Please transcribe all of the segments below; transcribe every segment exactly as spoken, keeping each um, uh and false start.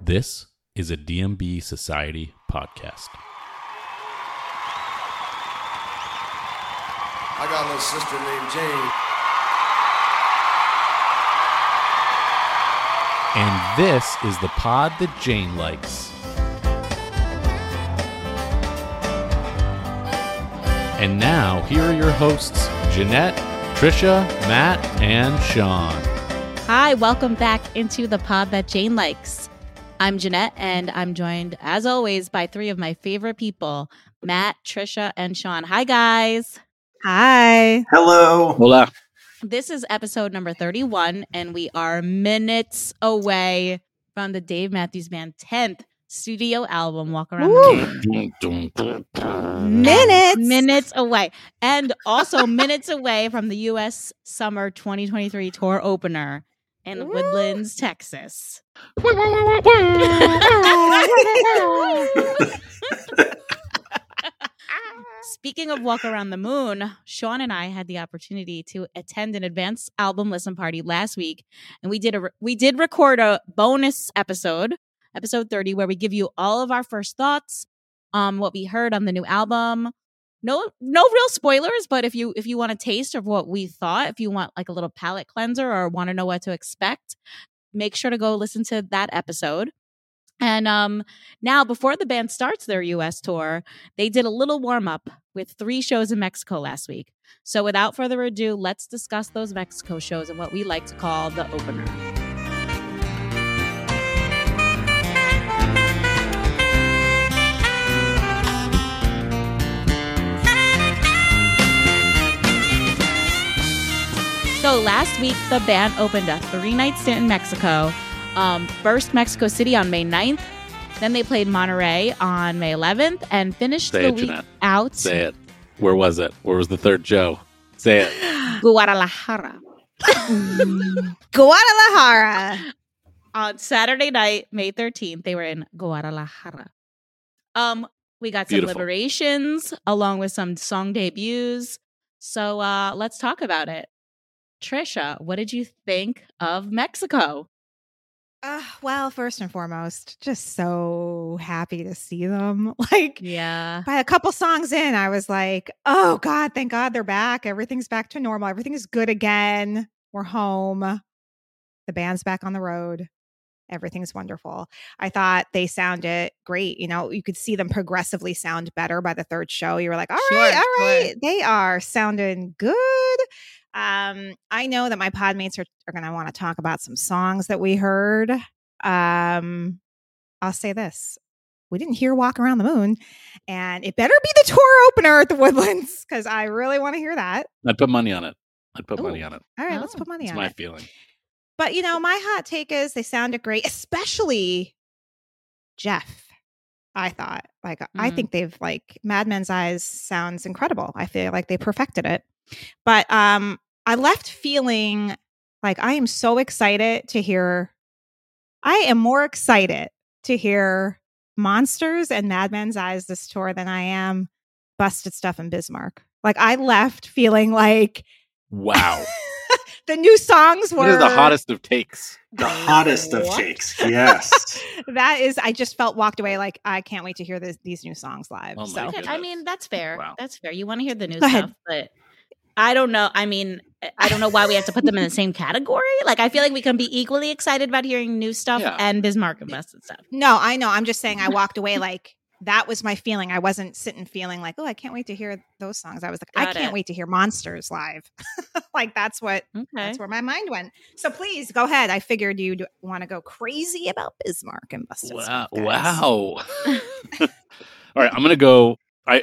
This is a D M B Society podcast. I got a little sister named Jane. And this is the pod that Jane likes. And now, here are your hosts, Jeanette, Trisha, Matt, and Sean. Hi, welcome back into the pod that Jane likes. I'm Jeanette, and I'm joined, as always, by three of my favorite people, Matt, Trisha, and Sean. Hi, guys. Hi. Hello. Hola. This is episode number thirty-one, and we are minutes away from the Dave Matthews Band tenth studio album, Walk Around the Moon. Minutes. Minutes away. And also minutes away from the U S Summer twenty twenty-three tour opener in Woodlands, Texas. Speaking of Walk Around the Moon, Sean and I had the opportunity to attend an advanced album listen party last week, and we did a we did record a bonus episode, episode thirty, where we give you all of our first thoughts, um, what we heard on the new album. No, no real spoilers, but if you if you want a taste of what we thought, if you want like a little palate cleanser or want to know what to expect, make sure to go listen to that episode. And um, now, before the band starts their U S tour, they did a little warm-up with three shows in Mexico last week. So without further ado, let's discuss those Mexico shows and what we like to call the opener. So last week, the band opened a three-night stint in Mexico. Um, first, Mexico City on May ninth. Then they played Monterrey on May eleventh and finished Say the it, week Jeanette. out. Say it. Where was it? Where was the third show? Say it. Guadalajara. Guadalajara. On Saturday night, May thirteenth, they were in Guadalajara. Um, we got some Beautiful. liberations along with some song debuts. So uh, let's talk about it. Trisha, what did you think of Mexico? Uh, well, first and foremost, just so happy to see them. Like, Yeah. by a couple songs in, I was like, oh, God, thank God they're back. Everything's back to normal. Everything is good again. We're home. The band's back on the road. Everything's wonderful. I thought they sounded great. You know, you could see them progressively sound better by the third show. You were like, all Sure, right, all sure. right. They are sounding good. Um, I know that my podmates are, are going to want to talk about some songs that we heard. Um, I'll say this. We didn't hear Walk Around the Moon, and it better be the tour opener at the Woodlands, because I really want to hear that. I'd put money on it. I'd put Ooh. money on it. All right, Oh, let's put money That's on my it. feeling. But, you know, my hot take is they sounded great, especially Jeff, I thought. Like, I Mhm. think they've, like, Mad Men's Eyes sounds incredible. I feel like they perfected it. But um, I left feeling like I am so excited to hear, I am more excited to hear Monsters and Mad Men's Eyes this tour than I am Busted Stuff and Bismarck. Like, I left feeling like Wow. the new songs were What is the hottest of takes? The hottest of What? takes. Yes. That is, I just felt walked away like I can't wait to hear this, these new songs live. Oh my so Okay, goodness. I mean, that's fair. Wow. That's fair. You want to hear the new Go ahead. stuff, but I don't know. I mean, I don't know why we have to put them in the same category. Like, I feel like we can be equally excited about hearing new stuff Yeah. and Bismarck and Busted Stuff. no, I know. I'm just saying I walked away like that was my feeling. I wasn't sitting feeling like, oh, I can't wait to hear those songs. I was like, I Got can't it. wait to hear Monsters live. Like that's what Okay. that's where my mind went. So please go ahead. I figured you'd want to go crazy about Bismarck and Busted Wow. Stuff. guys. Wow. All right, I'm gonna go. I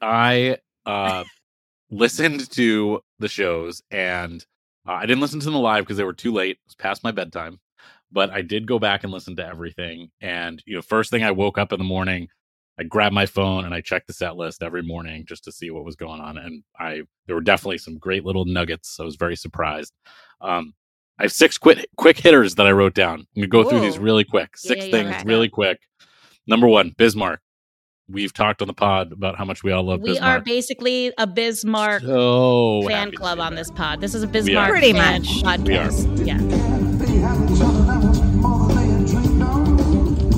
I uh listened to the shows, and uh, I didn't listen to them live because they were too late. It was past my bedtime. But I did go back and listen to everything. And you know, first thing I woke up in the morning, I grabbed my phone and I checked the set list every morning just to see what was going on. And I there were definitely some great little nuggets. I was very surprised. Um, I have six quick quick hitters that I wrote down. I'm gonna go through Whoa. these really quick. Yeah, Six yeah, things okay. really quick. Number one, Bismarck. We've talked on the pod about how much we all love We Bismarck. are basically a Bismarck so fan happy to club see on that. this pod. This is a are. Bismarck Pretty fan much. podcast. Yeah.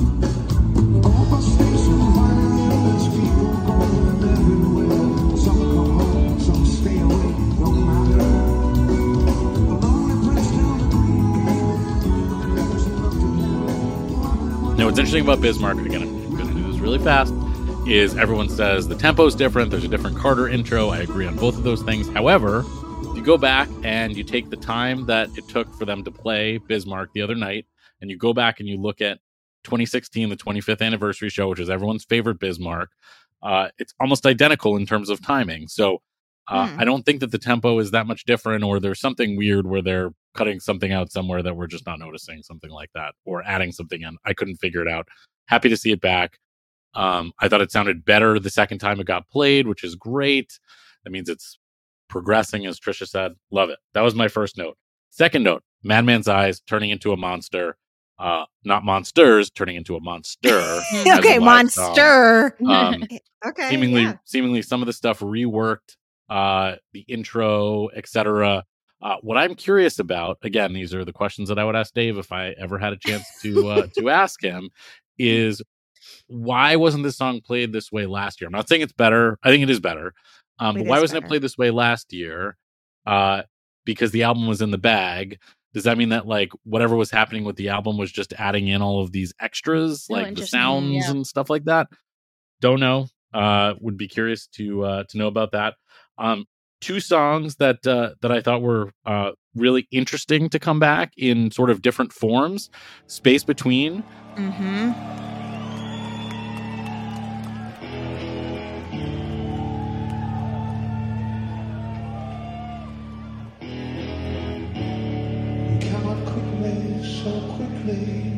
Now, what's interesting about Bismarck, again, I'm going to do this really fast, is everyone says the tempo's different. There's a different Carter intro. I agree on both of those things. However, if you go back and you take the time that it took for them to play Bismarck the other night, and you go back and you look at twenty sixteen, the twenty-fifth anniversary show, which is everyone's favorite Bismarck, uh, it's almost identical in terms of timing. So uh, Hmm. I don't think that the tempo is that much different, or there's something weird where they're cutting something out somewhere that we're just not noticing, something like that, or adding something in. I couldn't figure it out. Happy to see it back. Um, I thought it sounded better the second time it got played, which is great. That means it's progressing, as Trisha said. Love it. That was my first note. Second note, Madman's Eyes turning into a monster. Uh, not monsters, turning into a monster. as a Okay, live song. monster. Um, Okay. seemingly, yeah. seemingly, some of the stuff reworked, uh, the intro, et cetera. Uh, what I'm curious about, again, these are the questions that I would ask Dave if I ever had a chance to uh, to ask him, is why wasn't this song played this way last year? I'm not saying it's better. I think it is better. Um, It but why is wasn't it better. played this way last year? Uh, because the album was in the bag. Does that mean that like whatever was happening with the album was just adding in all of these extras, Oh, like the interesting. sounds Yeah. and stuff like that? Don't know. Uh, would be curious to uh, to know about that. Um, two songs that uh, that I thought were uh, really interesting to come back in sort of different forms. Space Between. Mm-hmm. Come on quickly, so quickly.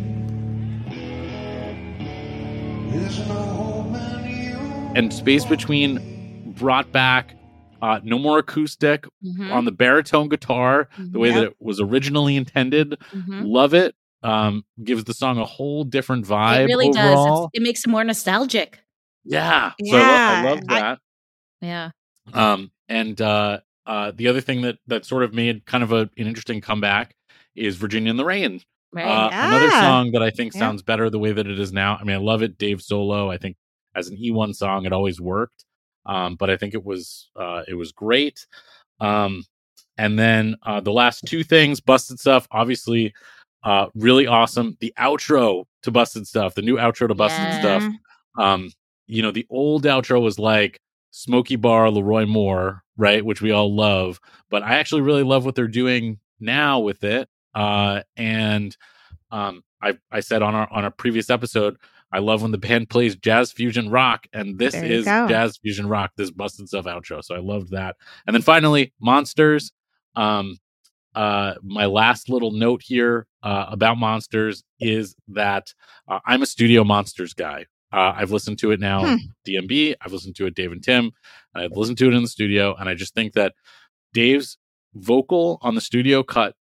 There's no home in you. And Space Between brought back uh, no more acoustic Mhm. on the baritone guitar, the way Yep. that it was originally intended. Mhm. Love it. Um, gives the song a whole different vibe It really does. overall. It's, it makes it more nostalgic. Yeah. So I, lo- I Yeah, love I- that. Yeah. Um, and uh, uh, the other thing that that sort of made kind of a, an interesting comeback is Virginia in the Rain. Right. Uh, Another Yeah. song that I think Yeah. sounds better the way that it is now. I mean, I love it. Dave solo. I think as an E one song, it always worked. Um, but I think it was uh, it was great. Um, and then uh, the last two things, Busted Stuff, obviously uh, really awesome. The outro to Busted Stuff, the new outro to Busted Yeah. Stuff. Um, you know, the old outro was like Smokey Bar, Leroy Moore, right? Which we all love. But I actually really love what they're doing now with it. Uh, and um, I I said on our on a previous episode, I love when the band plays jazz fusion rock, and this There you is go. jazz fusion rock. This Busted Stuff outro, so I loved that. And then finally, Monsters. Um, uh, my last little note here uh, about Monsters is that uh, I'm a Studio Monsters guy. Uh, I've listened to it now, Hmm. D M B. I've listened to it, Dave and Tim. And I've listened to it in the studio, and I just think that Dave's vocal on the studio cut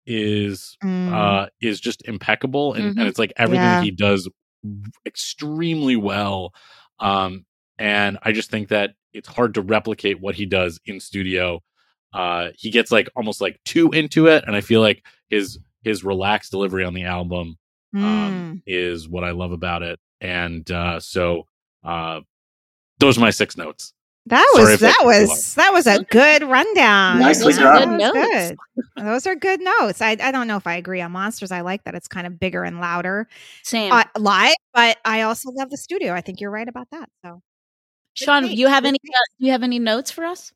is Mm. uh, is just impeccable, and, Mhm. and it's like everything Yeah. that he does extremely well. Um, and I just think that it's hard to replicate what he does in studio. Uh, he gets like almost like too into it, and I feel like his his relaxed delivery on the album um, Mm. is what I love about it. And uh, so uh, those are my six notes. That Sorry was if I that took too was that was a good rundown. Nicely Those are done. good That was notes. good. Those are good notes. I, I don't know if I agree on Monsters. I like that it's kind of bigger and louder Same. uh, live, but I also love the studio. I think you're right about that. So, Sean, great. you have Good any? take. Uh, do you have any notes for us?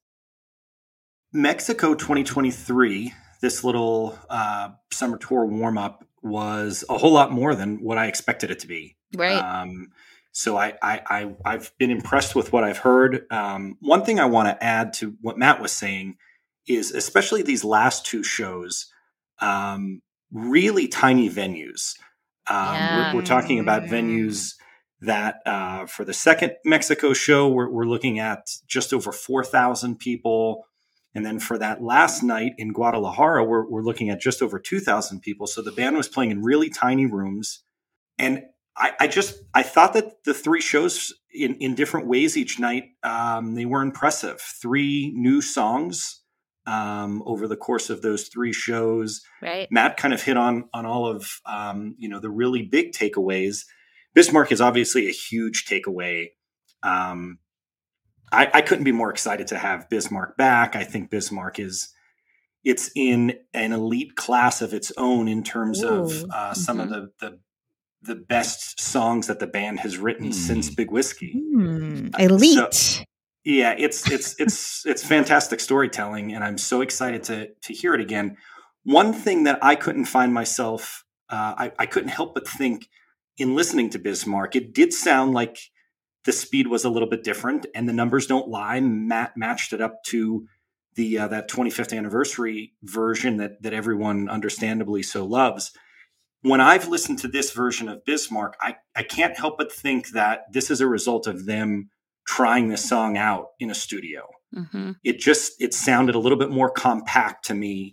Mexico twenty twenty-three, this little uh, summer tour warm up was a whole lot more than what I expected it to be. Right. Um, so I, I, I, I've been impressed with what I've heard. Um, one thing I want to add to what Matt was saying is, especially these last two shows, um, really tiny venues. Um, Yeah. we're, we're talking about Mm. venues that uh, for the second Mexico show, we're, we're looking at just over four thousand people. And then for that last night in Guadalajara, we're, we're looking at just over two thousand people. So the band was playing in really tiny rooms. And I, I just, I thought that the three shows in, in different ways each night, um, they were impressive. Three new songs um, over the course of those three shows. Right. Matt kind of hit on, on all of, um, you know, the really big takeaways. Bismarck is obviously a huge takeaway. Um, I, I couldn't be more excited to have Bismarck back. I think Bismarck is, it's in an elite class of its own in terms of Ooh. uh, some Mhm. of the, the the best songs that the band has written Hmm. since Big Whiskey. Hmm, elite. So- Yeah, it's it's it's it's fantastic storytelling, and I'm so excited to to hear it again. One thing that I couldn't find myself, uh, I, I couldn't help but think in listening to Bismarck, it did sound like the speed was a little bit different, and the numbers don't lie. Matt matched it up to the uh, that twenty-fifth anniversary version that that everyone understandably so loves. When I've listened to this version of Bismarck, I, I can't help but think that this is a result of them trying this song out in a studio. Mm-hmm. It just, it sounded a little bit more compact to me.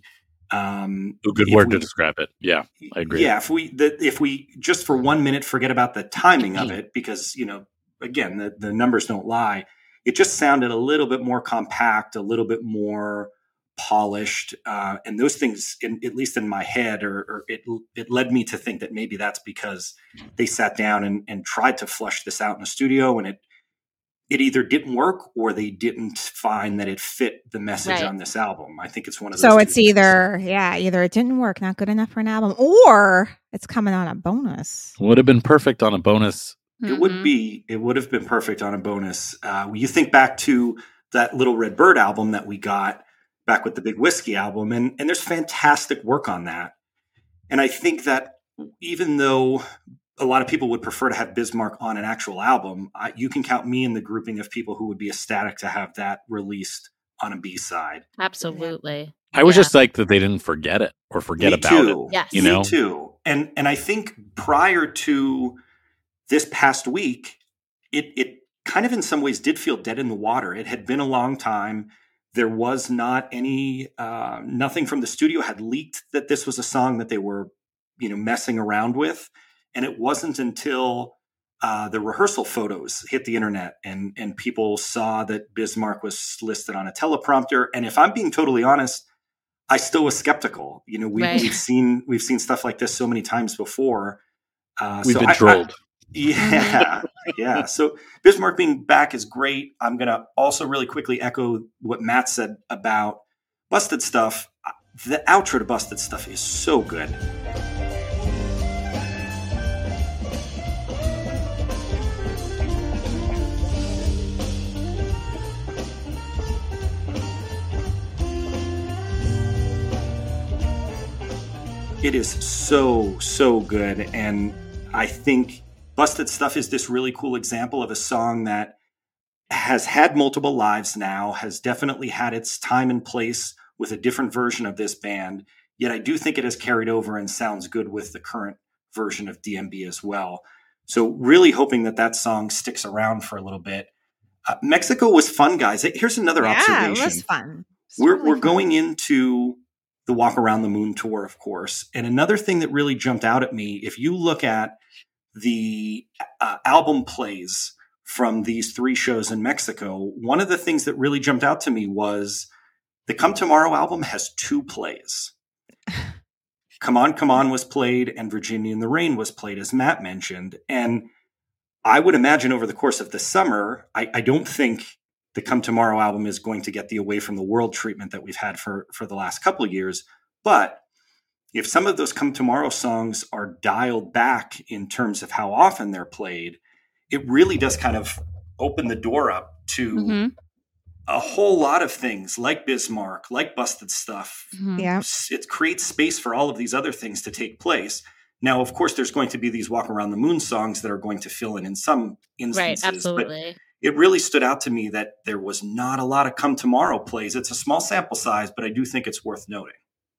Um, A good if word we- to describe it. Yeah, I agree. Yeah, if we the, if we just for one minute forget about the timing of it, because you know, again, the, the numbers don't lie. It just sounded a little bit more compact, a little bit more polished, uh, and those things, in, at least in my head, or, or it it led me to think that maybe that's because they sat down and, and tried to flush this out in the studio, and it it either didn't work or they didn't find that it fit the message Right. on this album. I think it's one of those. So two it's things. either, yeah, either it didn't work, not good enough for an album, or it's coming on a bonus. Would have been perfect on a bonus. It Mm-hmm. would be. It would have been perfect on a bonus. Uh, you think back to that Little Red Bird album that we got back with the Big Whiskey album, and and there's fantastic work on that. And I think that even though a lot of people would prefer to have Bismarck on an actual album, I, you can count me in the grouping of people who would be ecstatic to have that released on a B side. Absolutely. I was Yeah. just like that they didn't forget it or forget Me about too. it. Yes. You Me know? too. And and I think prior to this past week, it it kind of in some ways did feel dead in the water. It had been a long time. There was not any uh, nothing from the studio had leaked that this was a song that they were, you know, messing around with. And it wasn't until uh, the rehearsal photos hit the internet and and people saw that Bismarck was listed on a teleprompter. And if I'm being totally honest, I still was skeptical. You know, we, Right. we've seen we've seen stuff like this so many times before. Uh, We've so been I- I- trolled. yeah, yeah. So Bismarck being back is great. I'm going to also really quickly echo what Matt said about Busted Stuff. The outro to Busted Stuff is so good. It is so, so good. And I think Busted Stuff is this really cool example of a song that has had multiple lives now, has definitely had its time and place with a different version of this band. Yet I do think it has carried over and sounds good with the current version of D M B as well. So really hoping that that song sticks around for a little bit. Uh, Mexico was fun, guys. Here's another Yeah, observation. it was fun. It's We're really we're fun. going into the Walk Around the Moon tour, of course. And another thing that really jumped out at me, if you look at the uh, album plays from these three shows in Mexico, one of the things that really jumped out to me was the Come Tomorrow album has two plays. Come On, Come On was played, and Virginia in the Rain was played, as Matt mentioned. And I would imagine over the course of the summer, I, I don't think the Come Tomorrow album is going to get the Away from the World treatment that we've had for, for the last couple of years. But if some of those Come Tomorrow songs are dialed back in terms of how often they're played, it really does kind of open the door up to Mm-hmm. a whole lot of things like Bismarck, like Busted Stuff. Mm-hmm. Yeah. It creates space for all of these other things to take place. Now, of course, there's going to be these Walk Around the Moon songs that are going to fill in in some instances. Right. But Absolutely. it really stood out to me that there was not a lot of Come Tomorrow plays. It's a small sample size, but I do think it's worth noting.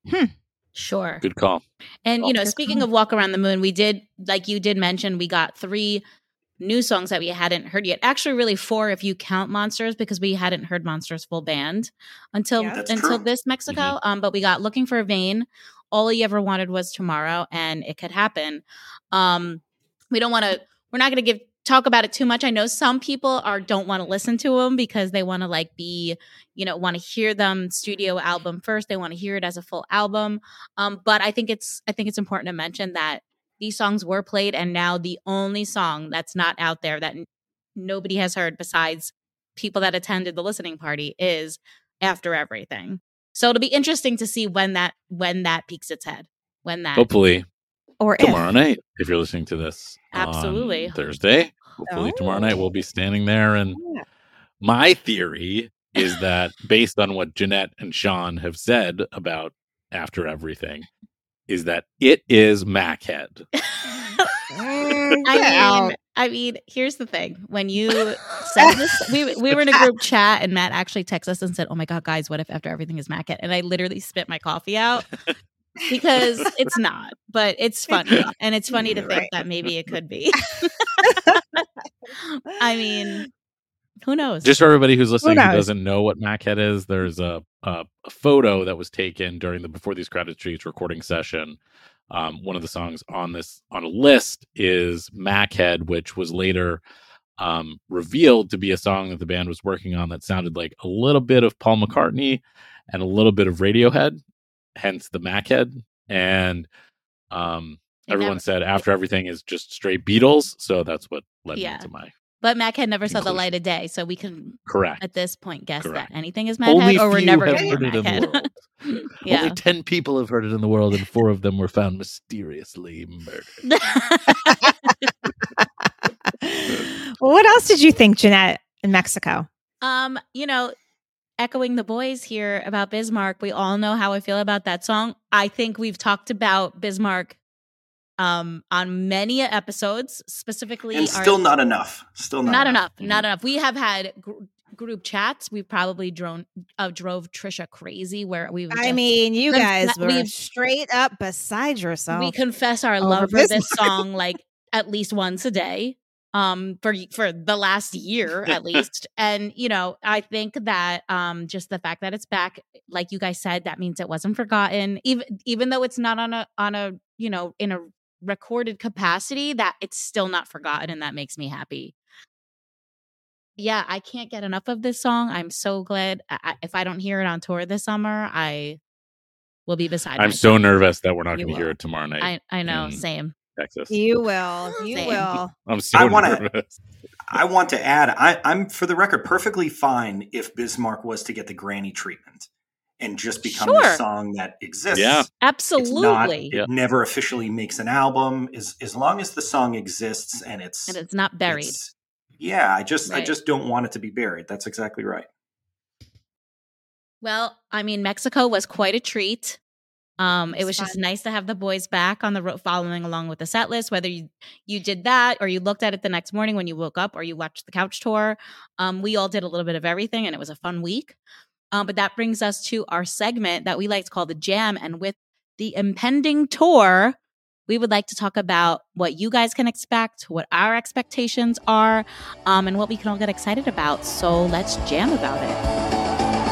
Sure. Good call. And, you know, Good speaking call. of Walk Around the Moon, we did, like you did mention, we got three new songs that we hadn't heard yet. Actually, really four if you count Monsters, because we hadn't heard Monsters full band until Yeah. That's until true. this Mexico. Um, but we got Looking for a Vein, All You Ever Wanted Was Tomorrow, and It Could Happen. Um, we don't want to, we're not going to give talk about it too much. I know some people are don't want to listen to them because they want to like be, you know, want to hear them studio album first. They want to hear it as a full album. Um, but I think it's I think it's important to mention that these songs were played, and now the only song that's not out there that n- nobody has heard besides people that attended the listening party is After Everything. So it'll be interesting to see when that when that peaks its head. When that Hopefully. or tomorrow if? night, if you're listening to this Absolutely. on Thursday. Hopefully tomorrow night Oh. we'll be standing there. And Yeah. my theory is that based on what Jeanette and Sean have said about After Everything, is that it is Machead. Mm, I get mean, out. I mean, here's the thing. When you said this, we we were in a group chat, and Matt actually texted us and said, "Oh my god, guys, what if After Everything is Machead?" And I literally spit my coffee out because it's not, but it's funny, and it's funny to think Right. that maybe it could be. I mean, who knows? Just for everybody who's listening who, knows? doesn't know what Machead is, there's a, a a photo that was taken during the Before These Crowded Streets recording session. Um, one of the songs on this on a list is Machead, which was later um, revealed to be a song that the band was working on that sounded like a little bit of Paul McCartney and a little bit of Radiohead, hence the Machead. And um, It everyone never- said After Everything is just straight Beatles, so that's what led Yeah. me to my But Machead never saw the Conclusion. light of day, so we can correct. at this point guess Correct. that anything is Only Machead, or we're few never have going to heard get it in the Machead. world. Yeah. Only ten people have heard it in the world, and four of them were found mysteriously murdered. Well, what else did you think, Jeanette, in Mexico? Um, you know, echoing the boys here about Bismarck, we all know how I feel about that song. I think we've talked about Bismarck um on many episodes, specifically And our- still not enough. Still not, not enough. enough, not enough. We have had gr- group chats. We probably drone uh, drove Trisha crazy where we would I just- mean, you Conf- guys were we've- straight up beside yourself. we confess our over love for this Bismarck. song like at least once a day um for for the last year at least. And you know, I think that um just the fact that it's back, like you guys said, that means it wasn't forgotten, even even though it's not on a on a you know in a recorded capacity, that it's still not forgotten, and that makes me happy. Yeah, I can't get enough of this song. I'm so glad. I, I- if I don't hear it on tour this summer, I will be beside I'm myself. so nervous that we're not You going to hear will. it tomorrow night I I know, in same. Texas. You will. You Same. will. I'm so I wanna- nervous. I want to add, I, I'm, for the record, perfectly fine if Bismarck was to get the granny treatment and just become Sure. the song that exists. Yeah. It's not, Absolutely. it Yeah. never officially makes an album. As, as long as the song exists and it's And it's not buried. it's- yeah, I just I Right. just don't want it to be buried. That's exactly right. Well, I mean, Mexico was quite a treat. Um, it It's was just fun. nice to have the boys back on the road, following along with the set list. Whether you you did that or you looked at it the next morning when you woke up, or you watched the couch tour, um, we all did a little bit of everything, and it was a fun week. Um, but that brings us to our segment that we like to call the Jam. And with the impending tour, we would like to talk about what you guys can expect, what our expectations are, um, and what we can all get excited about. So let's jam about it.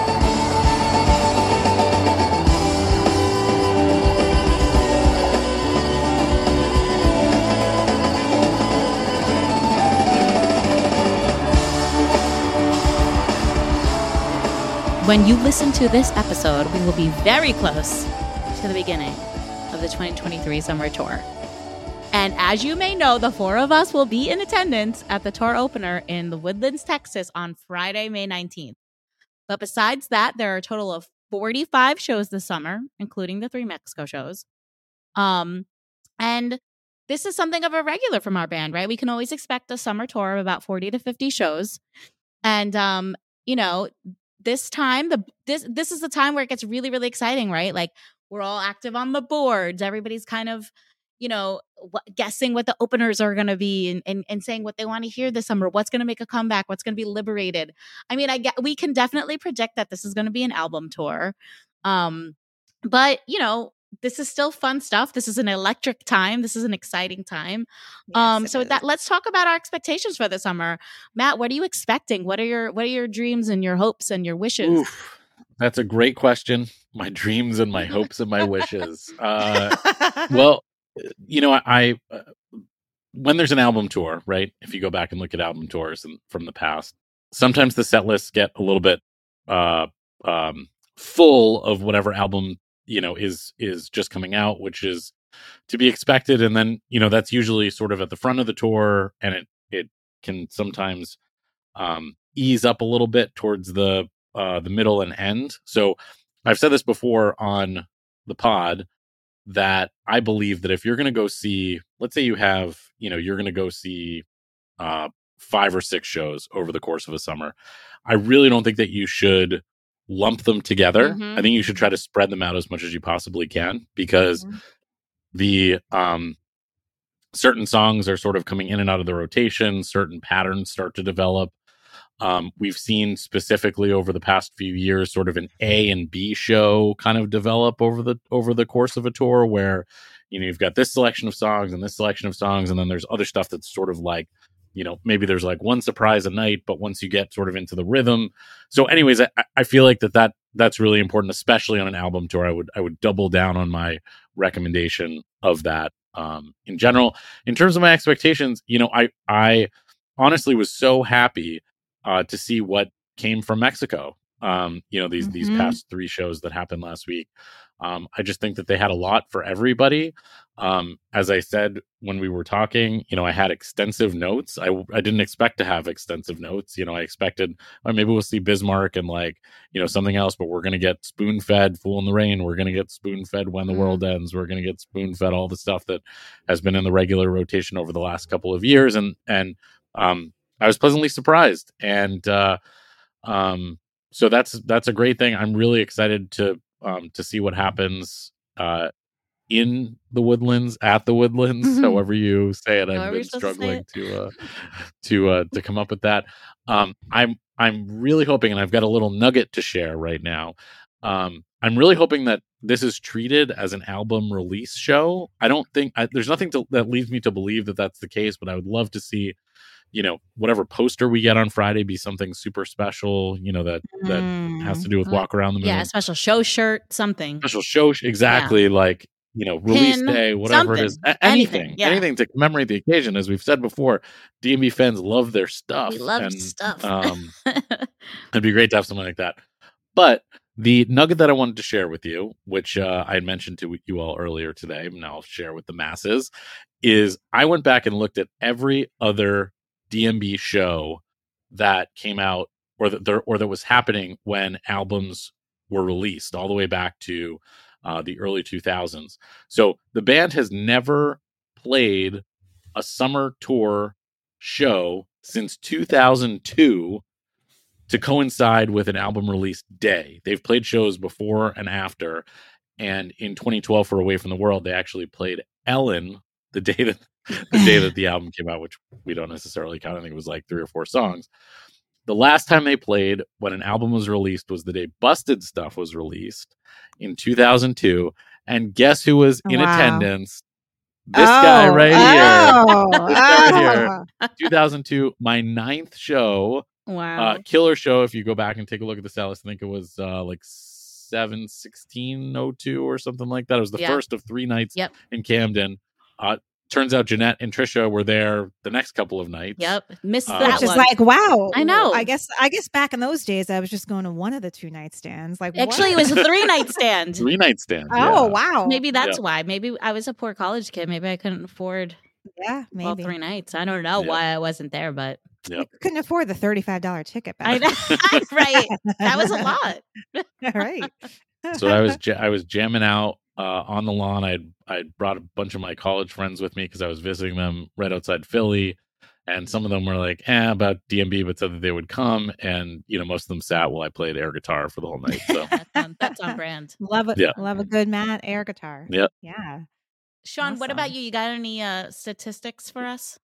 When you listen to this episode, we will be very close to the beginning of the twenty twenty-three summer tour. And as you may know, the four of us will be in attendance at the tour opener in the Woodlands, Texas on Friday, May nineteenth. But besides that, there are a total of forty-five shows this summer, including the three Mexico shows. Um, and this is something of a regular from our band, right? We can always expect a summer tour of about forty to fifty shows. And, um, you know, this time, the this this is the time where it gets really, really exciting, right? Like, we're all active on the boards. Everybody's kind of, you know, what, guessing what the openers are going to be, and, and and saying what they want to hear this summer, what's going to make a comeback, what's going to be liberated. I mean, I get, we can definitely predict that this is going to be an album tour. Um, but, you know, this is still fun stuff. This is an electric time. This is an exciting time. um, Yes, so it with that, is. let's talk about our expectations for the summer. Matt, what are you expecting? What are your what are your dreams and your hopes and your wishes? Oof, that's a great question. My dreams and my hopes and my wishes. Uh, well, you know, I uh, when there's an album tour, right? If you go back and look at album tours and from the past, sometimes the set lists get a little bit uh, um, full of whatever album you know is is just coming out, which is to be expected. And then you know that's usually sort of at the front of the tour, and it it can sometimes um, ease up a little bit towards the uh, the middle and end. So I've said this before on the pod that I believe that if you're going to go see, let's say you have, you know, you're going to go see uh, five or six shows over the course of a summer, I really don't think that you should lump them together. Mhm. I think you should try to spread them out as much as you possibly can, because Mhm. the um, certain songs are sort of coming in and out of the rotation. Certain patterns start to develop. Um, we've seen specifically over the past few years sort of an A and B show kind of develop over the over the course of a tour, where, you know, you've got this selection of songs and this selection of songs, and then there's other stuff that's sort of like, you know, maybe there's like one surprise a night, but once you get sort of into the rhythm. So anyways, I, I feel like that, that that's really important, especially on an album tour. I would I would double down on my recommendation of that. Um, in general, in terms of my expectations, you know, I I honestly was so happy uh, to see what came from Mexico. Um, you know, these these Mhm. past three shows that happened last week. Um, I just think that they had a lot for everybody. Um, as I said when we were talking, you know, I had extensive notes. I I didn't expect to have extensive notes. You know, I expected, oh, maybe we'll see Bismarck and like, you know, something else, but we're gonna get spoon fed Fool in the Rain. We're gonna get spoon fed When the Mm. World Ends. We're gonna get spoon fed all the stuff that has been in the regular rotation over the last couple of years, and and um, I was pleasantly surprised, and uh, um, so that's that's a great thing. I'm really excited to um, to see what happens uh, in the Woodlands, at the Woodlands, Mhm. however you say it. I've However you're been supposed to say struggling it. to uh, to uh, to come up with that. Um, I'm I'm really hoping, and I've got a little nugget to share right now. Um, I'm really hoping that this is treated as an album release show. I don't think I, there's nothing to, that leads me to believe that that's the case, but I would love to see, you know, whatever poster we get on Friday be something super special, you know, that that has to Mm. do with Uh, Walk Around the Moon. Yeah, a special show shirt, something. Special show, exactly, like, you know, release Pin, day, whatever it is, something, A- anything, anything, yeah. anything to commemorate the occasion. As we've said before, D M B fans love their stuff. We love and, stuff. Um, it'd be great to have something like that. But the nugget that I wanted to share with you, which uh, I had mentioned to you all earlier today, and I'll share with the masses, is I went back and looked at every other D M B show that came out or that there, or that was happening when albums were released, all the way back to uh, the early two thousands. So the band has never played a summer tour show since two thousand two to coincide with an album release day. They've played shows before and after, and in twenty twelve for Away from the World, they actually played Ellen the day that the day that the album came out, which we don't necessarily count. I think it was like three or four songs. The last time they played when an album was released was the day Busted Stuff was released in two thousand two. And guess who was in Wow. attendance? This guy Oh, right here. oh, This guy right here. oh. two thousand two, my ninth show. Wow. Uh, killer show. If you go back and take a look at the set list, I think it was uh, like seven sixteen oh two or something like that. It was the Yeah. first of three nights Yep. in Camden. Uh, turns out Jeanette and Trisha were there the next couple of nights. Yep. Missed Uh, that Which is one. like, wow. I know. I guess I guess back in those days, I was just going to one of the two night stands. Like, Actually, what? it was a three night stand. Three night stand. Oh, yeah. wow. Maybe that's Yeah. why. Maybe I was a poor college kid. Maybe I couldn't afford Yeah, all maybe. three nights. I don't know Yeah. why I wasn't there, but You couldn't afford the thirty-five dollars ticket back I know. Right. That was a lot. then. Right. So I was ja- I was jamming out uh, on the lawn. I I brought a bunch of my college friends with me because I was visiting them right outside Philly, and some of them were like, "eh," about D M B, but said that they would come, and you know, most of them sat while I played air guitar for the whole night. So that's, on, that's on brand. Love it. Yeah. Love a good Matt air guitar. Yep. Yeah. Sean, what about Awesome. you? You got any uh, statistics for us?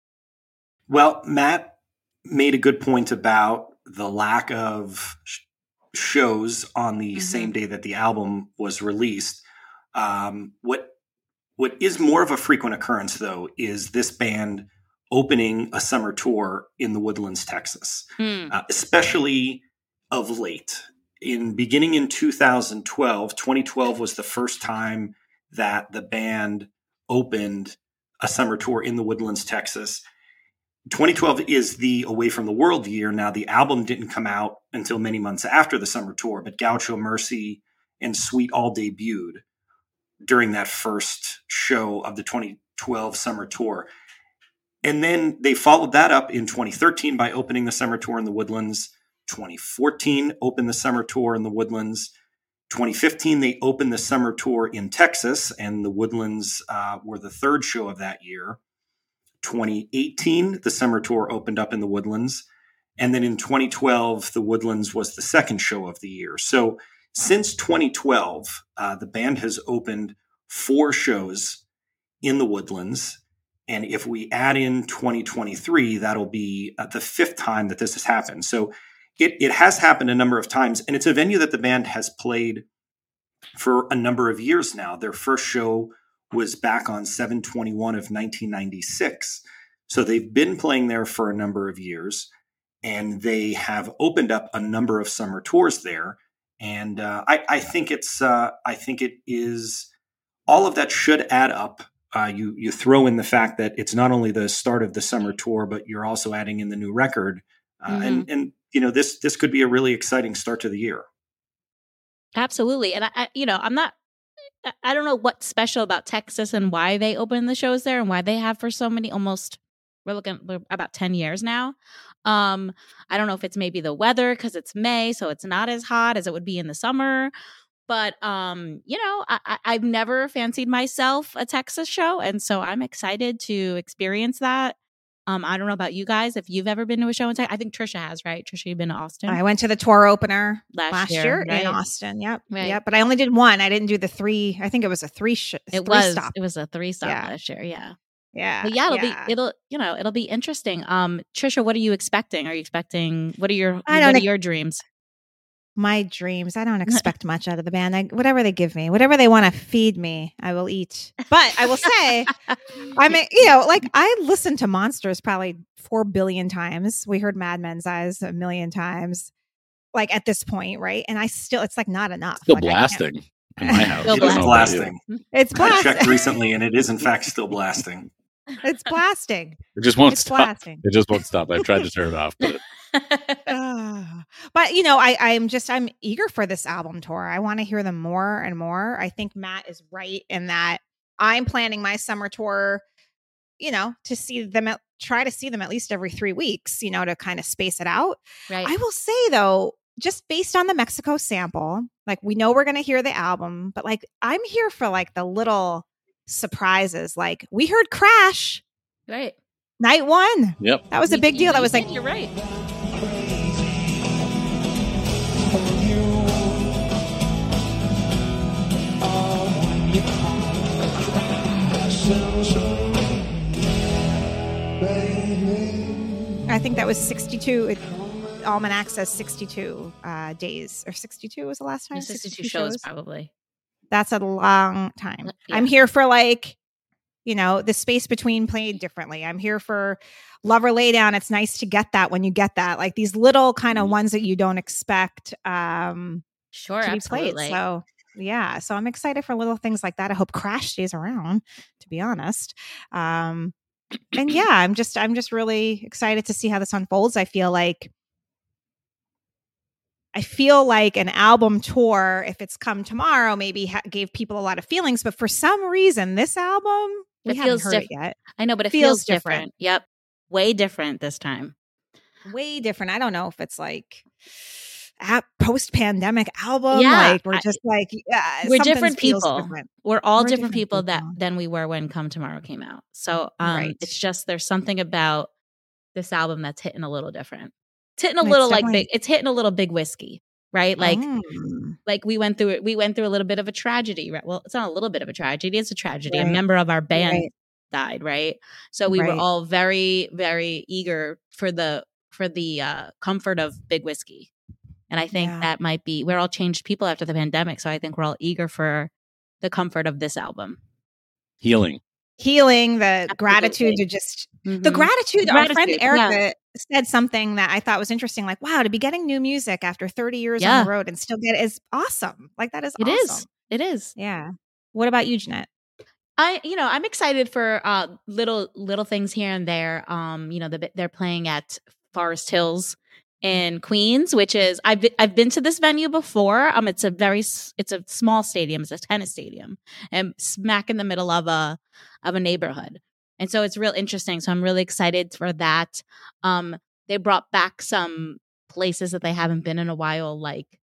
Well, Matt made a good point about the lack of sh- shows on the Mhm. same day that the album was released. Um, what what is more of a frequent occurrence, though, is this band opening a summer tour in the Woodlands, Texas, Hmm. uh, especially of late. In beginning in two thousand twelve, twenty twelve was the first time that the band opened a summer tour in the Woodlands, Texas. twenty twelve is the Away from the World year. Now, the album didn't come out until many months after the summer tour, but Gaucho Mercy and Sweet all debuted during that first show of the twenty twelve summer tour. And then they followed that up in twenty thirteen by opening the summer tour in the Woodlands. twenty fourteen opened the summer tour in the Woodlands. twenty fifteen, they opened the summer tour in Texas, and the Woodlands uh, were the third show of that year. twenty eighteen, the summer tour opened up in the Woodlands. And then in twenty twelve, the Woodlands was the second show of the year. So since twenty twelve, uh, the band has opened four shows in the Woodlands. And if we add in twenty twenty-three, that'll be uh, the fifth time that this has happened. So it, it has happened a number of times. And it's a venue that the band has played for a number of years now. Their first show was back on seven twenty-one of nineteen ninety-six. So they've been playing there for a number of years. And they have opened up a number of summer tours there. And uh, I, I think it's, uh, I think it is, all of that should add up. Uh, you you throw in the fact that it's not only the start of the summer tour, but you're also adding in the new record. Uh, Mm-hmm. And, and, you know, this, this could be a really exciting start to the year. Absolutely. And I, I you know, I'm not, I- I don't know what's special about Texas and why they open the shows there and why they have for so many, almost, we're looking we're about ten years now. Um, I don't know if it's maybe the weather because it's May, so it's not as hot as it would be in the summer. But, um, you know, I, I, I've never fancied myself a Texas show. And so I'm excited to experience that. Um, I don't know about you guys, if you've ever been to a show in Texas. I think Trisha has, right? Trisha, you've been to Austin I went to the tour opener last, last year, year, right? in Austin. Yep. Right. Yep. But I only did one. I didn't do the three. I think it was a three. Sh- It three was, stop. it was a three stop Yeah. last year. Yeah. Yeah. But yeah, it'll yeah. be it'll you know it'll be interesting. Um, Trisha, what are you expecting? Are you expecting? What are your I what don't are ex- your dreams? My dreams. I don't expect much out of the band. I, whatever they give me, whatever they want to feed me, I will eat. But I will say, I mean, you know, like I listened to Monsters probably four billion times. We heard Mad Men's Eyes a million times. Like at this point, right? And I still, it's like not enough. Still Like, I can't- blasting in my house. Still It is I don't know about you. blasting. It's I blasting. checked recently, and it is, in fact, still blasting. It's blasting. It just won't It's stop. blasting. It just won't stop. I've tried to turn it off, but Ah. But you know, I I'm just I'm eager for this album tour. I want to hear them more and more. I think Matt is right in that I'm planning my summer tour, you know, to see them at, try to see them at least every three weeks, you know, to kind of space it out. Right. I will say though, just based on the Mexico sample, like we know we're going to hear the album, but like I'm here for like the little surprises. Like we heard Crash Right. night one. yep. That was a You- big you- deal. That you was like think you're right. I think that was sixty-two. It, Almanac says sixty-two uh, days, or sixty-two was the last time. sixty-two shows probably. That's a long time. Yeah. I'm here for like, you know, the space between played differently. I'm here for Lover Laydown. It's nice to get that when you get that, like these little kind of Mhm. ones that you don't expect um, Sure, to be absolutely. played. So yeah, so I'm excited for little things like that. I hope Crash stays around, to be honest. Um, and yeah, I'm just I'm just really excited to see how this unfolds. I feel like I feel like an album tour, if it's come tomorrow, maybe ha- gave people a lot of feelings. But for some reason, this album, we It haven't feels heard diff- it yet. I know, but it feels feels, different. different. Yep. Way different this time. Way different. I don't know if it's like a post-pandemic album. Yeah, like we're I- just like yeah, We're something different feels people. different. We're all We're different, different people, that people. than we were when Come Tomorrow came out. So um Right. it's just there's something about this album that's hitting a little different. It's hitting a It's little like definitely- big it's hitting a little big whiskey, right? Like Mm. like we went through it we went through a little bit of a tragedy, right? Well, it's not a little bit of a tragedy, it's a tragedy. A Right. member of our band Right. died, right? So we were Right. all very, very eager for the for the uh comfort of big whiskey. And I think Yeah. that might be we're all changed people after the pandemic. So I think we're all eager for the comfort of this album. Healing. Healing, the gratitude Absolutely. to just the Mhm. gratitude. Our friend Gratitude, yeah. Erica said something that I thought was interesting. Like, wow, to be getting new music after thirty years Yeah. on the road and still get it is awesome. Like that is It awesome. is. It is. Yeah. What about you, Jeanette? I, you know, I'm excited for uh, little little things here and there. Um, you know, the, they're playing at Forest Hills in Queens, which is I've been, I've been to this venue before. Um, it's a very s- it's a small stadium. It's a tennis stadium, and smack in the middle of a of a neighborhood, and so it's real interesting. So I'm really excited for that. Um, they brought back some places that they haven't been in a while, like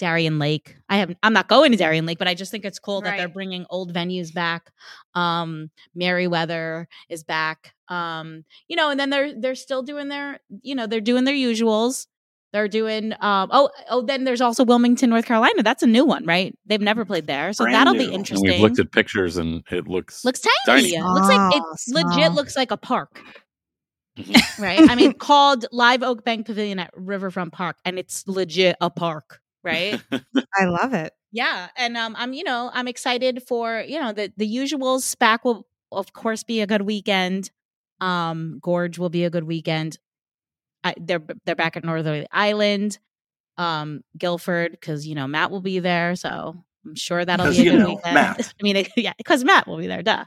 Darien Lake. I have I'm not going to Darien Lake, but I just think it's cool that they're Right. bringing old venues back. Um, Merriweather is back. Um, you know, and then they're they're still doing their, you know, they're doing their usuals. They're doing um oh oh then there's also Wilmington, North Carolina. That's a new one, right? They've never played there. So Brand that'll new. be And And interesting. we've looked at pictures, and it looks looks tiny. tiny. It looks like it Small, legit small. looks like a park. Mhm. Right? I mean, called Live Oak Bank Pavilion at Riverfront Park, and it's legit a park, right? I love it. Yeah, and um, I'm you know I'm excited for you know the the usuals. SPAC will of course be a good weekend. Um, Gorge will be a good weekend. I, they're they're back at Northern Island, um, Guilford, because you know Matt will be there, so I'm sure that'll 'Cause be a you good know, weekend. Matt. I mean, it- yeah, because Matt will be there. Duh.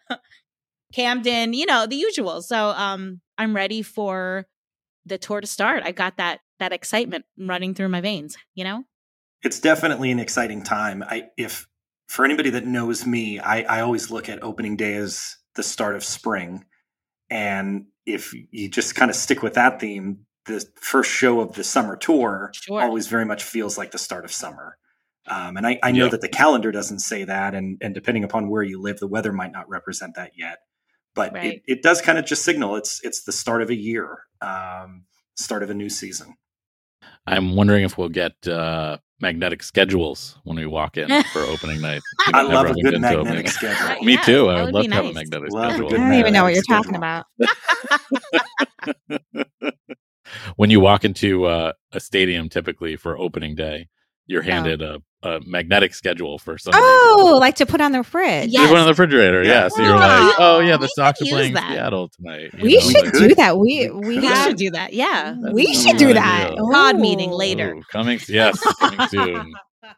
Camden, you know the usual. So um, I'm ready for the tour to start. I got that that excitement running through my veins. You know. It's definitely an exciting time. I if for anybody that knows me, I, I always look at opening day as the start of spring. And if you just kind of stick with that theme, the first show of the summer tour Sure. always very much feels like the start of summer. Um, and I, I know Yeah. that the calendar doesn't say that, and, and depending upon where you live, the weather might not represent that yet. But Right. it, it does kind of just signal it's it's the start of a year, um, start of a new season. I'm wondering if we'll get uh, magnetic schedules when we walk in for opening night. You know, I love never a having good been to magnetic opening. schedule. Me Yeah, too. that I would would love be to have a nice. magnetic Love a schedule. good I don't even know what magnetic you're talking schedule. about. When you walk into uh, a stadium, typically for opening day, you're Oh. handed a, a magnetic schedule for Sunday. Oh, like to put on the fridge. Yeah. Just one in the refrigerator, yeah. Yeah. So you're Wow. like, oh yeah, the We Sox could are playing use that. Seattle tonight. you We know, should like- do that. We We we could. We have should do that. Yeah. That's we a should good do idea. that. Pod meeting Ooh. later. Ooh, coming, yes, coming soon.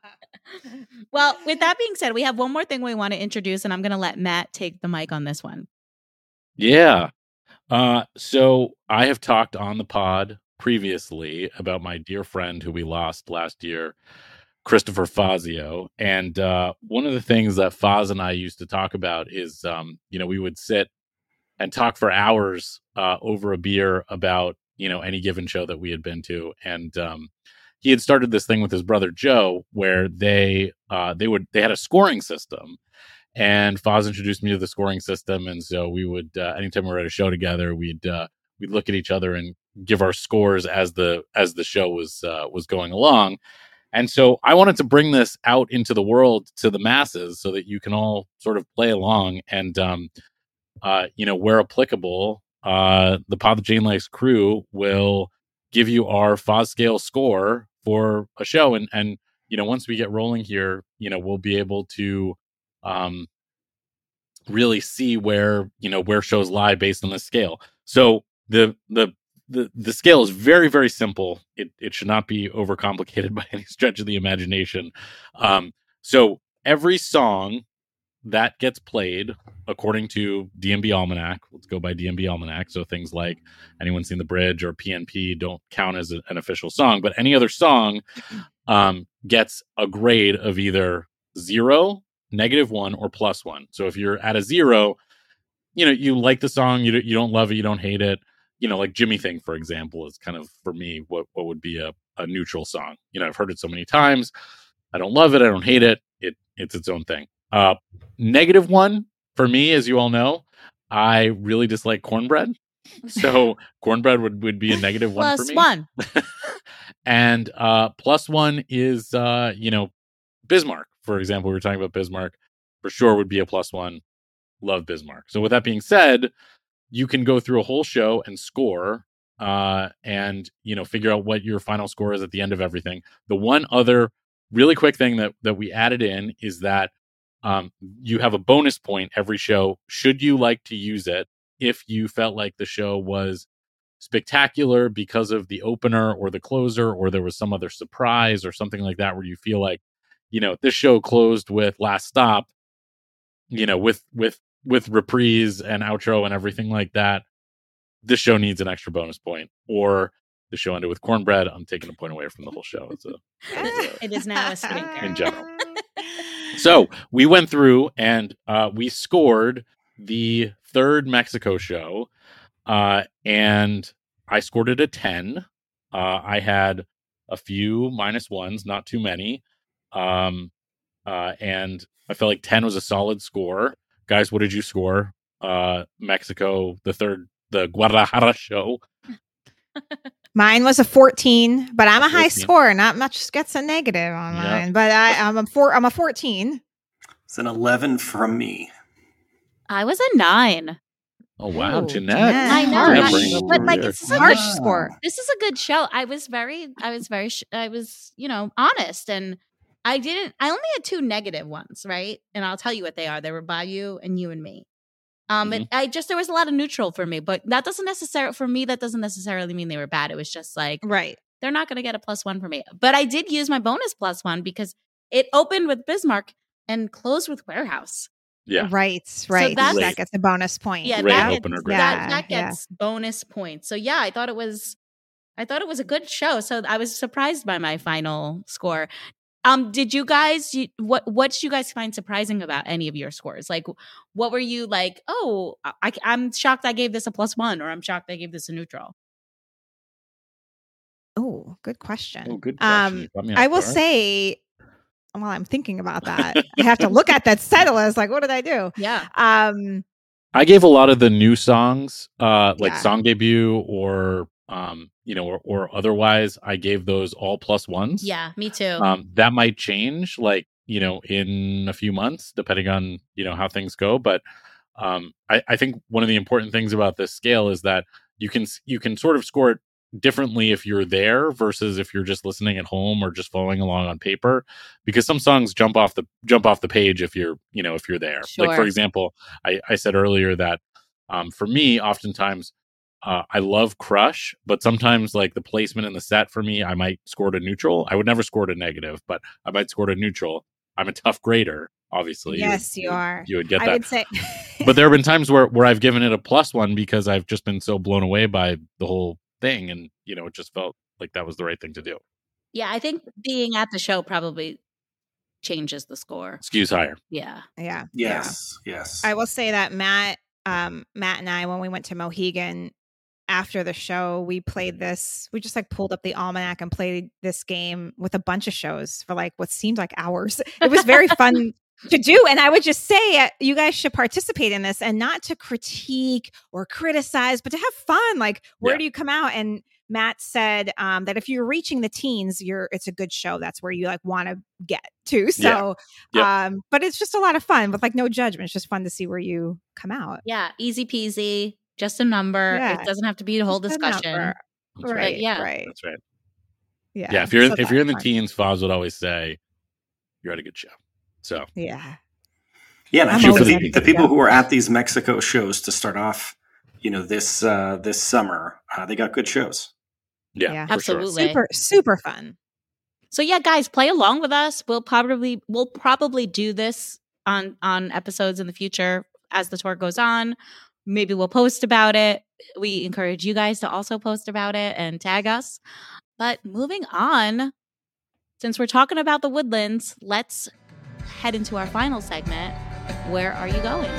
Well, with that being said, we have one more thing we want to introduce, and I'm going to let Matt take the mic on this one. Yeah. Uh, so I have talked on the pod previously about my dear friend who we lost last year, Christopher Fazio. And uh, one of the things that Faz and I used to talk about is, um, you know, we would sit and talk for hours uh, over a beer about, you know, any given show that we had been to. And um, he had started this thing with his brother Joe, where they uh, they would they had a scoring system. And Foz introduced me to the scoring system, and so we would, uh, anytime we were at a show together, we'd uh, we'd look at each other and give our scores as the as the show was uh, was going along. And so I wanted to bring this out into the world to the masses, so that you can all sort of play along, and um, uh, you know, where applicable, uh, the Pod the Chain Legs crew will give you our Foz scale score for a show, and and you know, once we get rolling here, you know, we'll be able to um really see where you know where shows lie based on the scale. So the the the the scale is very very simple. It it should not be overcomplicated by any stretch of the imagination. Um, so every song that gets played according to D M B Almanac, let's go by D M B Almanac. So things like Anyone Seen the Bridge or P N P don't count as a, an official song, but any other song um, gets a grade of either zero, negative one, or plus one. So if you're at a zero, you know, you like the song, you, you don't love it, you don't hate it. You know, like Jimmy Thing, for example, is kind of, for me, what, what would be a, a neutral song. You know, I've heard it so many times. I don't love it. I don't hate it. It It's its own thing. Uh, negative one, for me, as you all know, I really dislike Cornbread. So Cornbread would, would be a negative one Plus for me. one. And uh, plus one is, uh, you know, Bismarck, for example. We were talking about Bismarck. For sure would be a plus one. Love Bismarck. So with that being said, you can go through a whole show and score uh, and, you know, figure out what your final score is at the end of everything. The one other really quick thing that, that we added in is that um, you have a bonus point every show, should you like to use it, if you felt like the show was spectacular because of the opener or the closer, or there was some other surprise or something like that, where you feel like, you know, this show closed with Last Stop, you know, with, with, with reprise and outro and everything like that, this show needs an extra bonus point. Or the show ended with Cornbread, I'm taking a point away from the whole show. It's a, it's a It is now a stinker. in general. So we went through and uh, we scored the third Mexico show, uh, and I scored it a ten. Uh, I had a few minus ones, not too many. Um, uh, and I felt like ten was a solid score. Guys, what did you score? Uh, Mexico, the third, the Guadalajara show. Mine was a fourteen, but I'm a high fourteen. scorer. Not much gets a negative on Yeah. mine, but I, I'm a four. I'm a fourteen. It's an eleven from me. I was a nine. Oh wow, Ooh, Jeanette! Jeanette. I know, Jeanette not- bringing it but over like here. it's such Harsh a, score. this is a good show. I was very, I was very, sh- I was, you know, honest, and I didn't. I only had two negative ones, right? And I'll tell you what they are. They were Bayou and You and Me. Um, Mhm. and I just there was a lot of neutral for me, but that doesn't necessarily for me. That doesn't necessarily mean they were bad. It was just like Right. they're not going to get a plus one for me. But I did use my bonus plus one because it opened with Bismarck and closed with Warehouse. Yeah, Right. Right. that's- that gets a bonus point. Yeah, Great that opener, gets, great that, opener. that Yeah, gets bonus points. So yeah, I thought it was, I thought it was a good show. So I was surprised by my final score. Um, did you guys? You, what what did you guys find surprising about any of your scores? Like, what were you like? Oh, I, I'm shocked I gave this a plus one, or I'm shocked I gave this a neutral. Oh, good question. Oh, good question. Um, You caught me off I will guard. say, while I'm thinking about that, I have to look at that set list. Like, what did I do? Yeah, Um, I gave a lot of the new songs, uh, like Yeah. song debut or um, you know, or, or otherwise. I gave those all plus ones. yeah, me too. Um, that might change, like you know, in a few months, depending on you know how things go. But um, I, I think one of the important things about this scale is that you can you can sort of score it differently if you're there versus if you're just listening at home or just following along on paper, because some songs jump off the jump off the page if you're you know if you're there. Like for Sure. example, I, I said earlier that um, for me, oftentimes uh, I love Crush, but sometimes like the placement in the set for me, I might score to neutral. I would never score to negative, but I might score to neutral. I'm a tough grader, obviously. yes, would- you are. You would get I that. would say, But there have been times where, where I've given it a plus one because I've just been so blown away by the whole thing. And, you know, it just felt like that was the right thing to do. Yeah, I think being at the show probably changes the score. Skews higher. Yeah. yeah, Yes, yes. I will say that Matt, um, Matt and I, when we went to Mohegan after the show, we played this. We just like pulled up the almanac and played this game with a bunch of shows for like what seemed like hours. It was very fun to do, and I would just say uh, you guys should participate in this, and not to critique or criticize, but to have fun. Like, where Yeah. do you come out? And Matt said um, that if you're reaching the teens, you're it's a good show. That's where you like want to get to. So, Yeah. um, but it's just a lot of fun with like no judgment. It's just fun to see where you come out. Yeah, easy peasy, just a number. Yeah. It doesn't have to be a whole Just a discussion. number. That's Right. yeah. Right. That's right. Yeah. Yeah. if you're So if you're in the that's fun. teens, Foz would always say you're at a good show. So Yeah. Yeah, and I I'm think the, always peop- happy the to people go. who are at these Mexico shows to start off, you know, this uh, this summer, uh, they got good shows. yeah, Yeah. for sure. Absolutely. Super, super fun. So yeah, guys, play along with us. We'll probably we'll probably do this on on episodes in the future as the tour goes on. Maybe we'll post about it. We encourage you guys to also post about it and tag us. But moving on, since we're talking about the Woodlands, let's head into our final segment. Where are you going?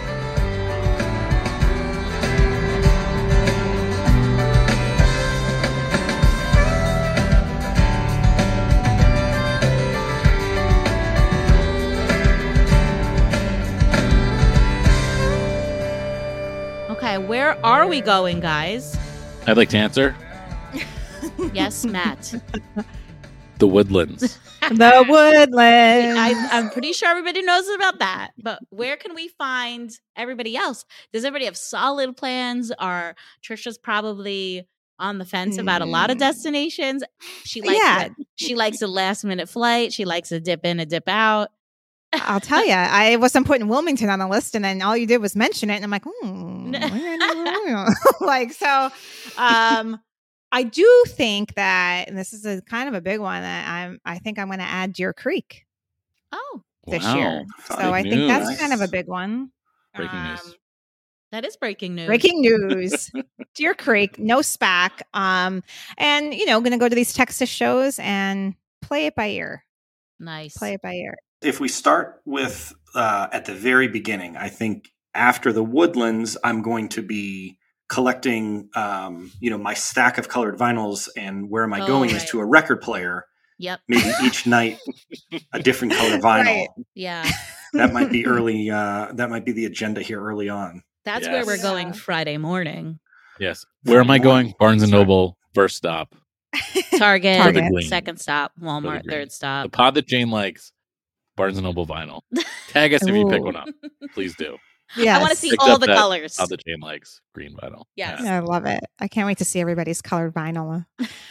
Okay, where are we going, guys? I'd like to answer Yes, Matt. the Woodlands. The Woodlands. I, I'm pretty sure everybody knows about that. But where can we find everybody else? Does everybody have solid plans? Or Trisha's probably on the fence about a lot of Mm. destinations. She likes Yeah. it. She likes a last minute flight. She likes a dip in, a dip out. I'll tell you, I wasn't putting Wilmington on the list, and then all you did was mention it, and I'm like, hmm, like so. Um, I do think that, and this is a kind of a big one, that I'm. I think I'm going to add Deer Creek Oh, this Wow. year. Fun. So I Big think that's news. kind of a big one. Breaking Um, news. that is breaking news. Breaking news. Deer Creek, no SPAC. Um, and you know, going to go to these Texas shows and play it by ear. Nice. Play it by ear. If we start with uh, at the very beginning, I think after the Woodlands, I'm going to be collecting, um, you know, my stack of colored vinyls, and where am I Oh, going is right. to a record player. Yep. Maybe each night a different color vinyl. Right. Yeah. That might be early. Uh, that might be the agenda here early on. That's Yes. where we're going Yeah. Friday morning. Yes. Where am I Friday going? morning. Barnes and Sorry. Noble, first stop. Target, For the Target. green. second stop, Walmart, green. third The stop. pod that Jane likes, Barnes and Noble vinyl. Tag us if you pick Ooh. one up. Please do. Yes. I want to see Picked all up the that colors. Pod that Jane likes, green vinyl. Yes. Yeah. I love it. I can't wait to see everybody's colored vinyl.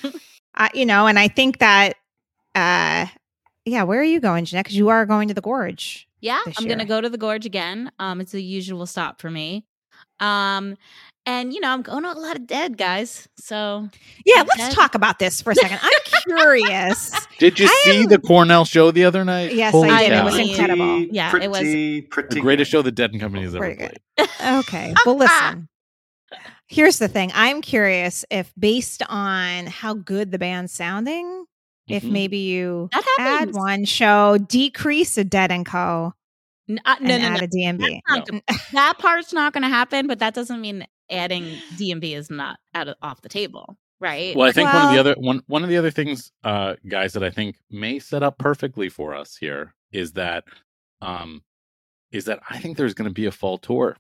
uh, you know, and I think that, uh, yeah, where are you going, Jeanette? Because you are going to the Gorge. Yeah, this I'm gonna year. go to the Gorge again. Um, it's a usual stop for me. Um, and you know, I'm going to a lot of Dead, guys. So Yeah, let's Dead. talk about this for a second. I'm curious. Did you I see am- the Cornell show the other night? Yes, Holy I did. It cow. was Pretty- incredible. Yeah, pretty, it was- pretty The greatest good. show the Dead and Company has ever Pretty good. played. Okay. Well, listen. Here's the thing. I'm curious if, based on how good the band's sounding, if Mhm. maybe you That add happens. one show, decrease a Dead and Co, N- uh, no, and no, add no. a D M B. That's not gonna- that part's not going to happen. But that doesn't mean adding D M B is not out of, off the table, right? Well, I think one of the Well- other one one of the other things, uh, guys, that I think may set up perfectly for us here is that, um, is that I think there's going to be a fall tour,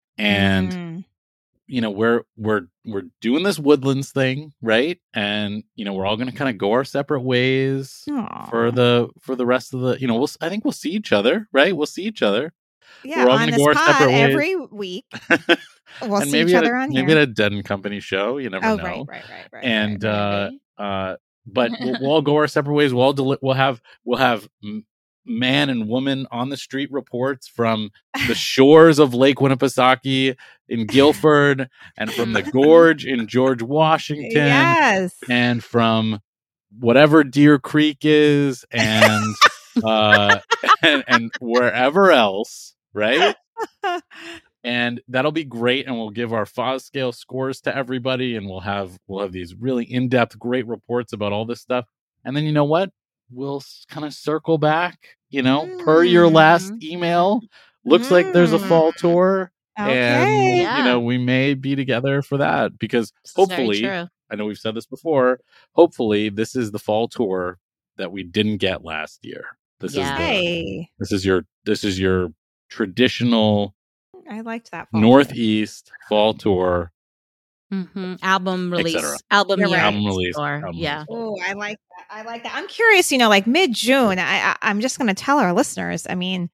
and Mm. you know we're we're we're doing this Woodlands thing, right? And you know we're all going to kind of go our separate ways Aw. for the for the rest of the. You know, we'll I think we'll see each other, right? We'll see each other, Yeah, we're all on gonna this go our pod separate ways. every week. We'll and see maybe each at other a, on maybe here. at a Dead and Company show. You never Oh, know. right, right, right, right. and right, right. uh Maybe. uh but we'll, we'll all go our separate ways. We'll all deli- we'll have we'll have m- man and woman on the street reports from the shores of Lake Winnipesaukee in Guilford, and from the gorge in George Washington, Yes. and from whatever Deer Creek is, and uh and, and wherever else, right? And that'll be great, and we'll give our F O S scale scores to everybody, and we'll have we'll have these really in-depth great reports about all this stuff. And then you know what, we'll kind of circle back, you know, per your last Mhm. email. Looks like there's a Mm. fall tour, Okay. and Yeah. you know we may be together for that, because This is very hopefully, true. I know we've said this before, hopefully this is the fall tour that we didn't get last year. This Yeah. is the Hey, this is your this is your traditional I liked that. fall. Northeast fall tour. hmm Album Et release, cetera. album You're year, right. Album release, or album yeah. release. Oh, I like that. I like that. I'm curious, you know, like mid June. I, I I'm just going to tell our listeners. I mean,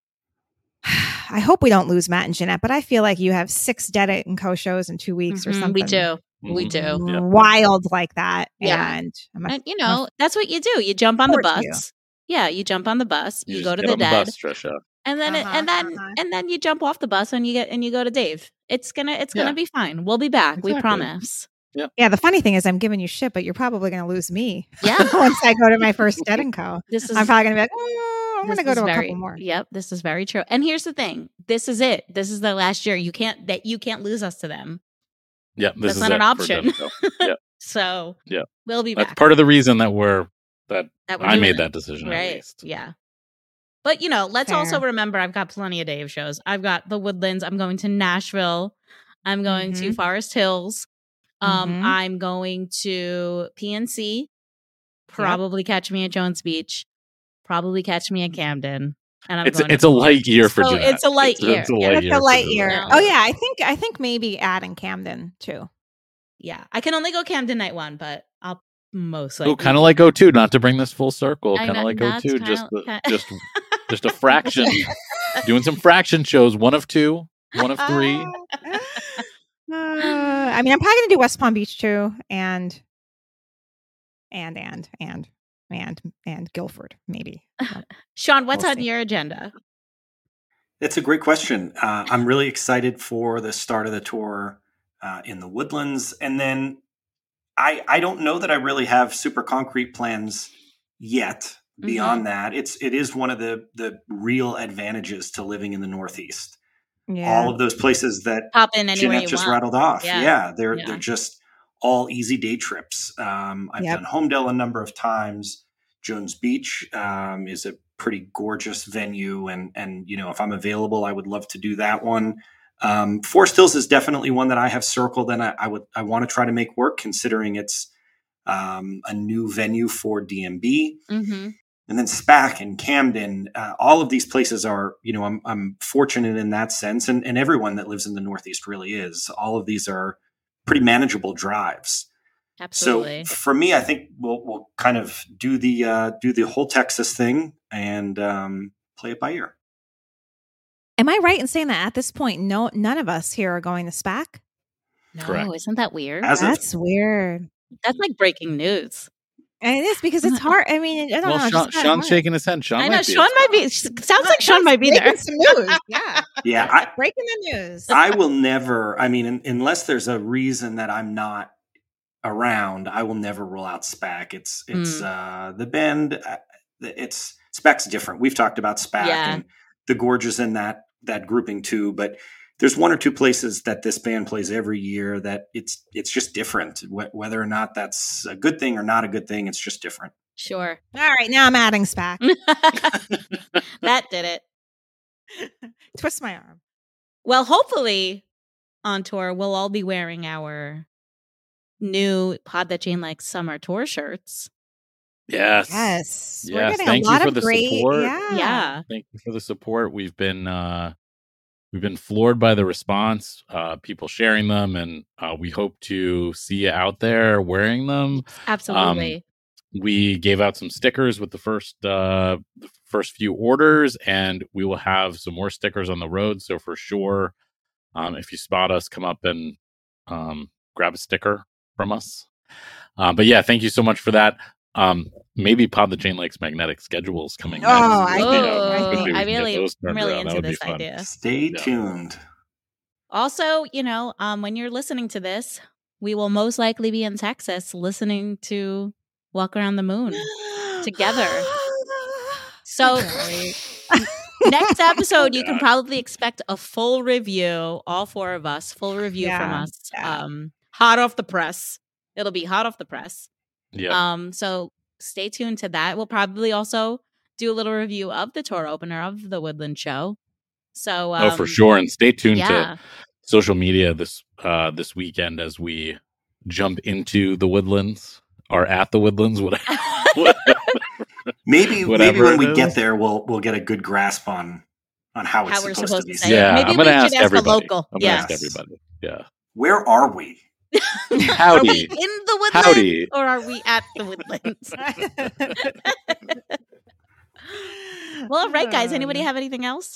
I hope we don't lose Matt and Jeanette, but I feel like you have six Dead and Co shows in two weeks or Mhm, something. We do, we Mhm. do. Yeah. Wild like that. Yeah. And I'm a, And you know, that's what you do. You jump on the Forward to you. bus. Yeah, you jump on the bus. You, just go to get the on Dead, bus, Trisha. and then it, Uh-huh, and then uh-huh. and then you jump off the bus and you get and you go to Dave. It's gonna it's Yeah. gonna be fine. We'll be back. We Exactly. promise. yeah. The funny thing is, I'm giving you shit, but you're probably going to lose me Yeah. once I go to my first Dead and Co. This is I'm probably going to be like, oh, I'm going to this go is to a very, couple more. Yep, this is very true. And here's the thing: this is it. This is the last year. You can't that you can't lose us to them. Yeah, this That's is not an it for option. Dead and Co. Yeah, So Yeah. we'll be that's back. part of the reason that we're that That we're I doing made it. that decision. At Right. least. Yeah. But, you know, let's Fair. also remember I've got plenty of Dave shows. I've got the Woodlands. I'm going to Nashville. I'm going to Mhm. Forest Hills. Um, Mhm. I'm going to P N C. Probably catch me at Jones Beach. Probably catch me at Camden. And I'm It's going it's to a light year for So Jeanette. it's a light It's, year. it's a Yeah. light It's year. a for light Jeanette. year. Yeah. Oh yeah, I think I think maybe adding Camden too. Yeah. I can only go Camden night one, but I'll most Oh, likely. kind of like O two, not to bring this full circle. I Kind of know, like O that's two, kinda- just the, kinda- just just a fraction, doing some fraction shows. One of two, one of three. Uh, I mean, I'm probably gonna do West Palm Beach too, and and and and and and Guilford maybe. Sean, what's We'll on see. your agenda? It's a great question. Uh, I'm really excited for the start of the tour uh, in the Woodlands. And then I, I don't know that I really have super concrete plans yet beyond that. It's, it is one of the, the real advantages to living in the Northeast. Yeah. All of those places that Pop in anywhere Jeanette you just want. rattled off. Yeah. Yeah, they're Yeah. they're just all easy day trips. Um, I've Yep. done Homedale a number of times. Jones Beach um, is a pretty gorgeous venue, and and you know if I'm available, I would love to do that one. Um, Forest Hills is definitely one that I have circled, and I, I would I want to try to make work, considering it's um, a new venue for D M B. Mm-hmm. And then SPAC and Camden, uh, all of these places are, you know, I'm I'm fortunate in that sense, and, and everyone that lives in the Northeast really is. All of these are pretty manageable drives. Absolutely. So for me, I think we'll we'll kind of do the uh, do the whole Texas thing and um, play it by ear. Am I right in saying that at this point, no, none of us here are going to SPAC? No, Correct. isn't that weird? As of- That's weird. That's like breaking news. And it is because it's hard. I mean, I don't Well, know. it's Sean, just kinda Sean's hard. shaking his head. Sean I know might be Sean at might be. SPAC. Sounds like Sean might be there. Breaking some news. Yeah, Yeah, I, breaking the news. I will never. I mean, un- unless there's a reason that I'm not around, I will never rule out SPAC. It's it's uh, the Bend. Uh, it's SPAC's different. We've talked about SPAC Yeah. and the Gorge is in that that grouping too. But there's one or two places that this band plays every year that it's it's just different. Wh- whether or not that's a good thing or not a good thing, it's just different. Sure. All right, now I'm adding SPAC. That did it. Twist my arm. Well, hopefully on tour, we'll all be wearing our new Pod That Jane Likes summer tour shirts. Yes. Yes, we're Yes, getting thank a you lot for of the great. support. Yeah, Yeah. Thank you for the support. We've been uh, we've been floored by the response. Uh, people sharing them, and uh, we hope to see you out there wearing them. Absolutely. We gave out some stickers with the first uh, the first few orders, and we will have some more stickers on the road. So for sure, um, if you spot us, come up and um, grab a sticker from us. Uh, but yeah, thank you so much for that. Um, maybe Pod the Jane Likes magnetic schedules coming. Oh, next. I You Oh, think- know, I maybe think- we I can get really, those I'm turned really around. That into would be this fun. idea. Stay Yeah. tuned. Also, you know, um, when you're listening to this, we will most likely be in Texas listening to Walk Around the Moon together. So next episode, you can God. probably expect a full review, all four of us, full review from Yeah, us. yeah. Um, hot off the press. It'll be hot off the press. Yeah. Um, so stay tuned to that. We'll probably also do a little review of the tour opener of the Woodland show. So um, oh, for sure. And stay tuned yeah. to social media this uh, this weekend as we jump into the Woodlands or at the Woodlands, whatever. Maybe Whatever maybe when it we get is. there, we'll we'll get a good grasp on on how it's How we're supposed, supposed to be. to say said. it. Yeah, Maybe I'm going we to should ask ask a everybody. local. I'm going to Yes. ask everybody. Yeah. Where are we? Are we Howdy. in the Woodlands Howdy. or are we at the Woodlands? Well, all right, guys. Anybody have anything else?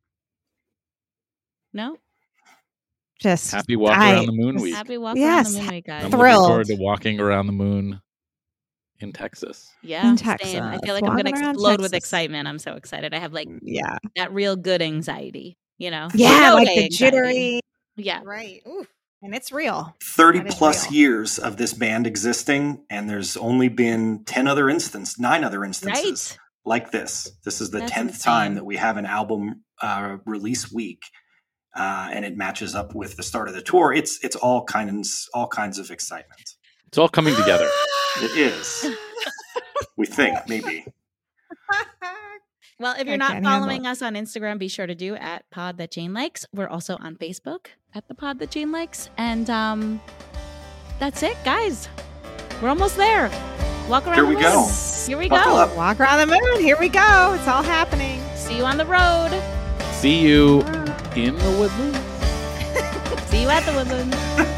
No? Just Happy Walk I- Around the Moon week. Happy walk Yes. around the moon week, guys. I'm Thrilled. looking forward to walking around the moon in Texas. Yeah, In same. I Texas. feel like I'm Walking going to around explode with Texas. excitement. I'm so excited. I have like yeah, that real good anxiety, you know? yeah, No like way the anxiety. jittery. Yeah. Right. Ooh, and it's real. thirty That is plus real. years of this band existing, and there's only been ten other instances, nine other instances Right. like this. This is the That's tenth insane. time that we have an album uh, release week, uh, and it matches up with the start of the tour. It's it's all kinds all kinds of excitement. It's all coming together. It is. We think maybe. Well, if you're I not can't handle following us on Instagram, be sure to do at Pod That Jane Likes. We're also on Facebook at the Pod That Jane Likes. And um, that's it, guys. We're almost there. Walk around Here the we moon. go. Here we Buckle go. up. Walk around the moon. Here we go. It's all happening. See you on the road. See you in the Woodlands. See you at the Woodlands.